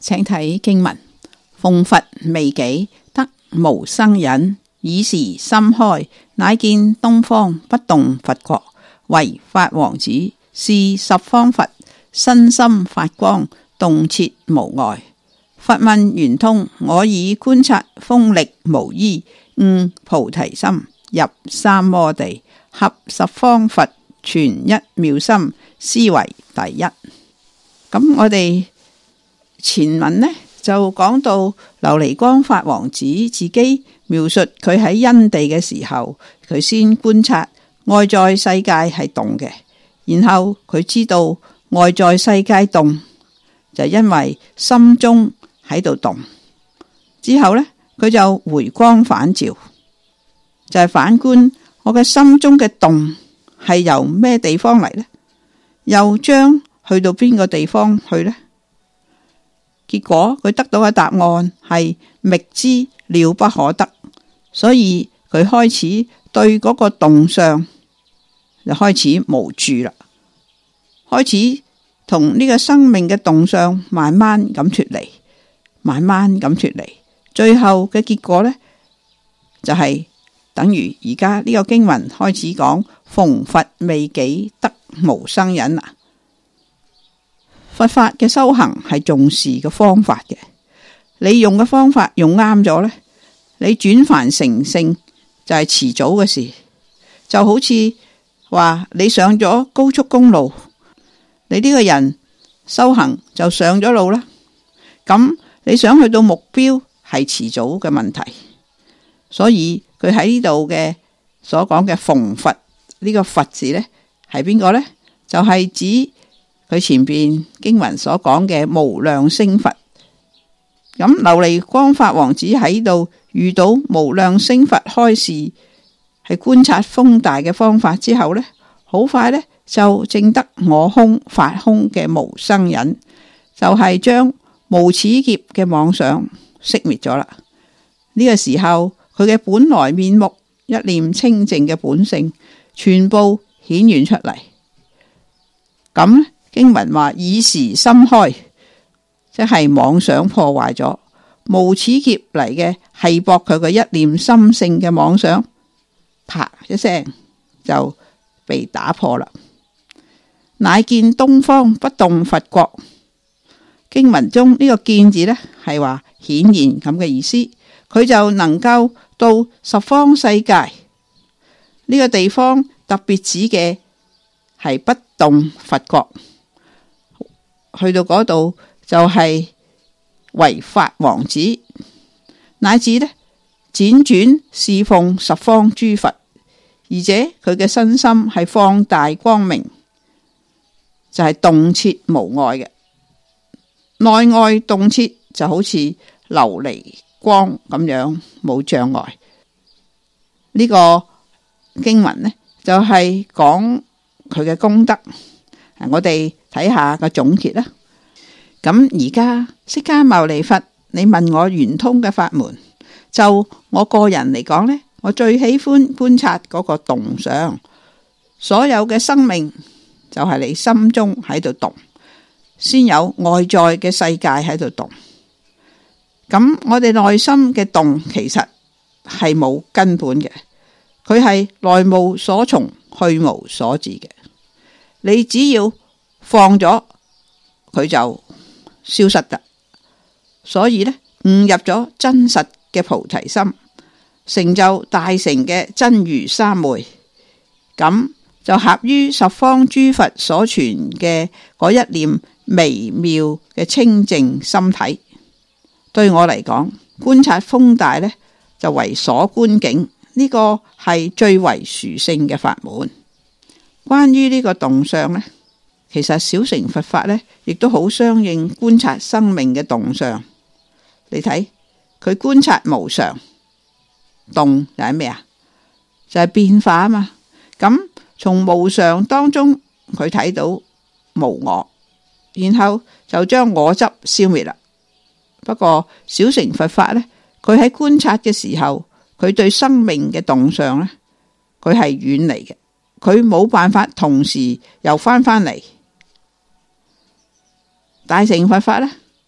請睇經文：逢佛未己，得無生忍。爾時心開，乃見東方不動佛國，為法王子。是十方佛，身心發光，動徹無礙。佛問圓通：我以觀察風力無依，悟菩提心，入三摩地，合十方佛全一妙心，斯為第一。咁我哋前文呢就講到琉璃光法王子自己描述佢喺因地嘅時候，佢先觀察外在世界係動嘅，然後佢知道外在世界動就因為心中喺度動。之後呢，佢就回光返照，就係反觀我嘅心中嘅動係由咩地方嚟呢？又將去到邊個地方去呢？結果佢得到嘅答案係覓之了不可得，所以佢開始對嗰個動相就開始無住啦，開始同呢個生命嘅動相慢慢咁脫離，慢慢咁脫離，最後嘅結果呢，就係等於而家呢個經文開始講逢佛未己，得無生忍啊！佛法嘅修行係重視嘅方法嘅，你用嘅方法用啱咗呢，你轉凡成聖就係遲早嘅事。就好似話你上咗高速公路，你呢個人修行就上咗路啦，咁你想去到目標係遲早嘅問題。所以佢喺呢度嘅所講嘅逢佛，呢個佛字呢係邊個呢？就係指佢前邊經文所講嘅無量聲佛。咁琉璃光法王子喺度遇到無量聲佛開示，係觀察風大嘅方法之後呢，好快呢就證得我空法空嘅無生忍，就係將無始劫嘅妄想熄滅咗啦。呢個時候佢嘅本來面目，一念清淨嘅本性全部顯現出嚟。咁經文話爾時心開，即係妄想破壞咗，無始劫嚟嘅係博佢嘅一念心性嘅妄想，啪一聲就被打破啦。乃見東方不動佛國。經文中呢個見字呢係話顯現咁嘅意思，佢就能夠到十方世界呢個地方，特別指嘅係不動佛國。去到嗰度就係為法王子，乃至呢輾轉侍奉十方諸佛，而且佢嘅身心係放大光明，就係動徹無礙嘅，內外動徹就好似琉璃光咁樣冇障礙。呢個經文呢就係講佢嘅功德。我哋睇下個總結啦。咁而家釋迦牟尼佛，你問我圓通嘅法門，就我個人嚟講呢，我最喜歡觀察嗰個動相。所有嘅生命就係你心中喺度動，先有外在嘅世界喺度動。咁我哋內心嘅動其實係冇根本嘅，佢係內無所從，去無所至嘅。你只要放咗佢就消失㗎。所以呢，悟入咗真實嘅菩提心，成就大乘嘅真如三昧，咁就合於十方諸佛所傳嘅嗰一念微妙嘅清淨心體。對我嚟講，觀察風大呢，就為所觀境，呢個係最為殊勝嘅法門。關於呢個動相呢，其實小乘佛法呢亦都好相應觀察生命嘅動相。你睇佢觀察無常，動就係咩啊？就係變化啊嘛。咁從無常當中佢睇到無我，然後就將我執消滅啦。不過小乘佛法呢，佢喺觀察嘅時候，佢對生命嘅動相呢，佢係遠離嘅，佢冇辦法同時又翻嚟。大乘佛法呢，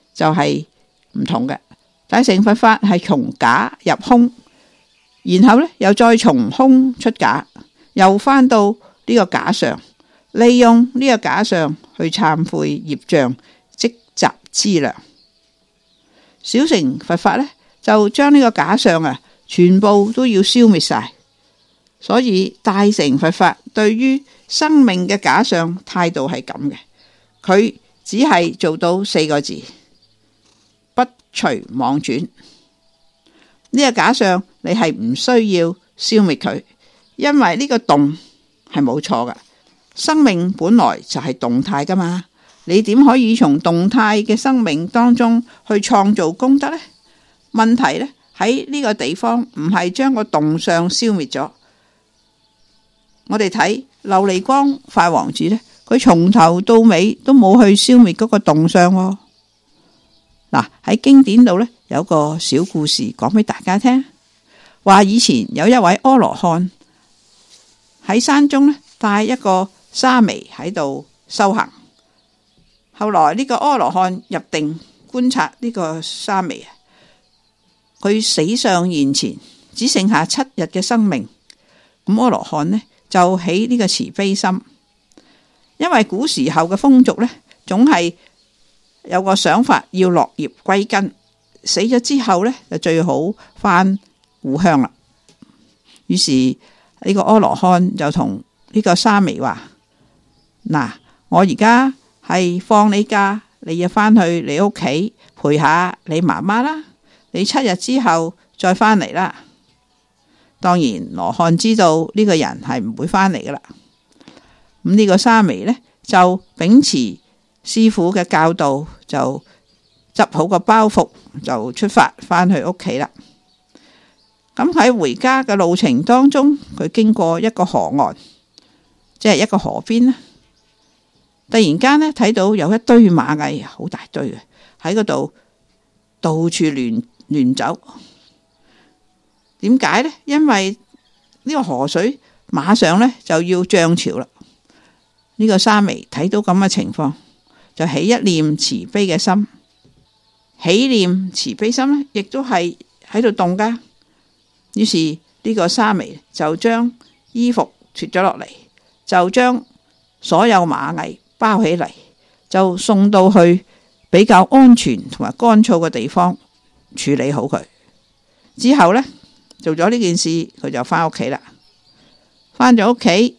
就係唔同嘅。大乘佛法係從假入空，然後又再從空出假，又返到呢個假相，利用呢個假相去懺悔業障，積集資糧。小乘佛法呢，就將呢個假相全部都要消滅晒。所以大乘佛法對於生命嘅假相態度係咁嘅，佢只係做到4個字：不隨妄轉。呢個假相你係唔需要消滅佢，因為呢個動係冇錯㗎。生命本來就係動態噶嘛，你點可以從動態嘅生命當中去創造功德呢？問題呢喺呢個地方唔係將個動相消滅咗。我哋睇琉璃光法王子呢，佢從頭到尾都冇去消滅嗰個動相喎。嗱，喺經典度呢，有個小故事講俾大家聽，話以前有一位阿羅漢喺山中呢，帶一個沙彌喺度修行。後來呢個阿羅漢入定觀察呢個沙彌，佢死相現前，只剩下7日嘅生命。咁阿羅漢呢就起呢個慈悲心，因為古時候嘅風俗呢，總係有個想法要落葉歸根，死咗之後呢，就最好返故鄉啦。於是呢個阿羅漢就同呢個沙彌話：嗱，我而家係放你假，你要返去你屋企陪下你媽媽啦，你7日之後再返嚟啦。當然羅漢知道呢個人係唔會返嚟噶啦。咁呢個沙彌呢，就秉持師父嘅教導，就執好個包袱就出發返去屋企啦。咁喺回家嘅路程當中，佢經過一個河岸，即係一個河邊啦。突然間呢，睇到有一堆螞蟻，好大堆嘅，喺嗰度到處亂走。點解呢？因為呢個河水馬上呢就要漲潮啦。呢個沙彌睇到咁嘅情況，就起一念慈悲嘅心。起念慈悲心呢，亦都係喺度動噶。於是呢個沙彌就將衣服脫咗落嚟，就將所有螞蟻包起嚟，就送到去比較安全同埋乾燥嘅地方處理好佢。之後呢，做咗呢件事，佢就返屋企啦。返咗屋企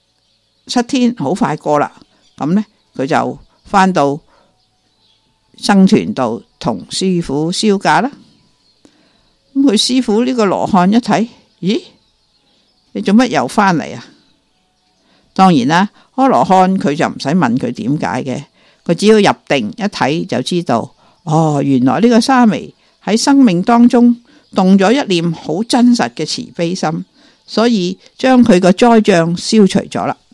7天好快過啦，咁呢，佢就返到僧團度同師父銷假啦。咁佢師父呢個羅漢一睇，咦，你做乜又返嚟啊？當然啦，阿羅漢佢就唔使問佢點解嘅，佢只要入定一睇就知道，哦，原來呢個沙彌喺生命當中動咗一念好真實嘅慈悲心，所以將佢個災障消除咗啦。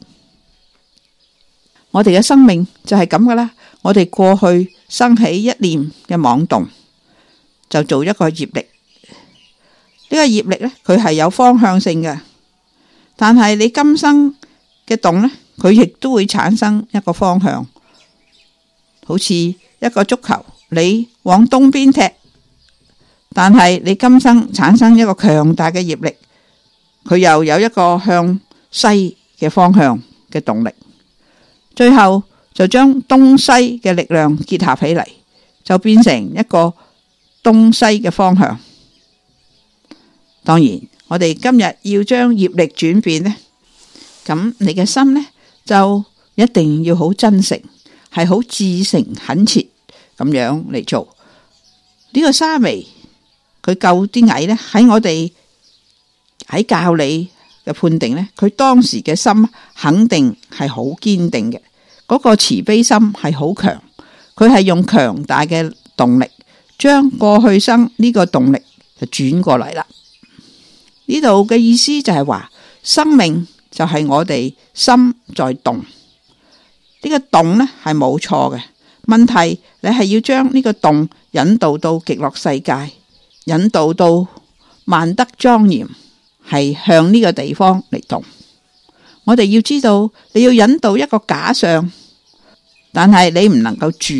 我哋嘅生命就係咁噶啦，我哋過去生起一念嘅妄動，就做一個業力。呢個業力呢，佢係有方向性嘅，但係你今生嘅動呢，佢亦都會產生一個方向。好似一個足球，你往東邊踢，但係你今生產生一個強大嘅業力，佢又有一個向西嘅方向嘅動力，最後就將東西嘅力量結合起嚟，就變成一個東西嘅方向。當然我哋今日要將業力轉變呢，咁你嘅心呢，就一定要好真誠，係好至誠懇切咁樣嚟做。呢個沙彌佢救啲蟻呢，喺我哋喺教理嘅判定呢，佢當時嘅心肯定係好堅定嘅，嗰個慈悲心係好強，佢係用強大嘅動力將過去生呢個動力就轉過嚟啦。呢度嘅意思就係話，生命就係我哋心在動，呢個動呢係冇錯嘅。問題你係要將呢個動引導到極樂世界，引導到萬德莊嚴，係向呢個地方嚟動。我哋要知道，你要引導一個假相，但係你唔能夠住嘅，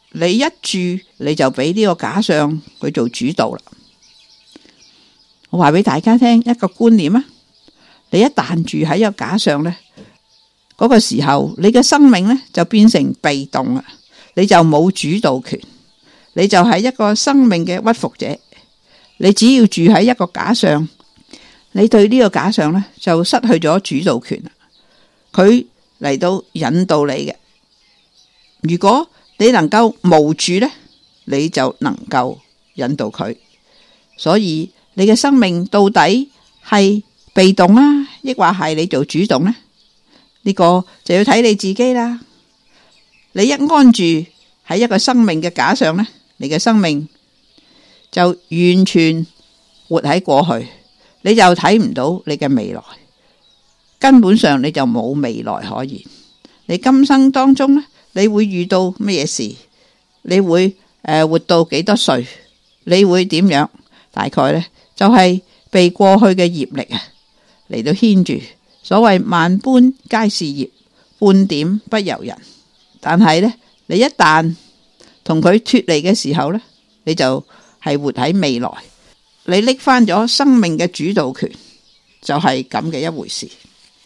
你一住你就俾呢個假相佢做主導啦。我話俾大家聽一個觀念啊，你一旦住喺一個假相呢，嗰個時候你嘅生命呢就變成被動啦，你就冇主導權，你就係一個生命嘅屈服者。你只要住喺一個假相，你對呢個假相呢就失去咗主導權啦，佢嚟到引導你嘅。如果你能夠無主呢，你就能夠引導佢。所以你嘅生命到底係被動啊，抑或係你做主動呢？呢個就要睇你自己啦。你一安住喺一個生命嘅假相呢，你嘅生命就完全活喺過去，你就睇唔到你嘅未來，根本上你就冇未來可言。你今生當中呢，你會遇到乜嘢事？你會活到幾多歲？你會點樣？大概呢，就係被過去嘅業力啊嚟到牽住。所謂萬般皆是業，半點不由人。但係呢，你一旦同佢脫離嘅時候呢，你就係活喺未來，你拎翻咗生命嘅主導權，就係咁嘅一回事。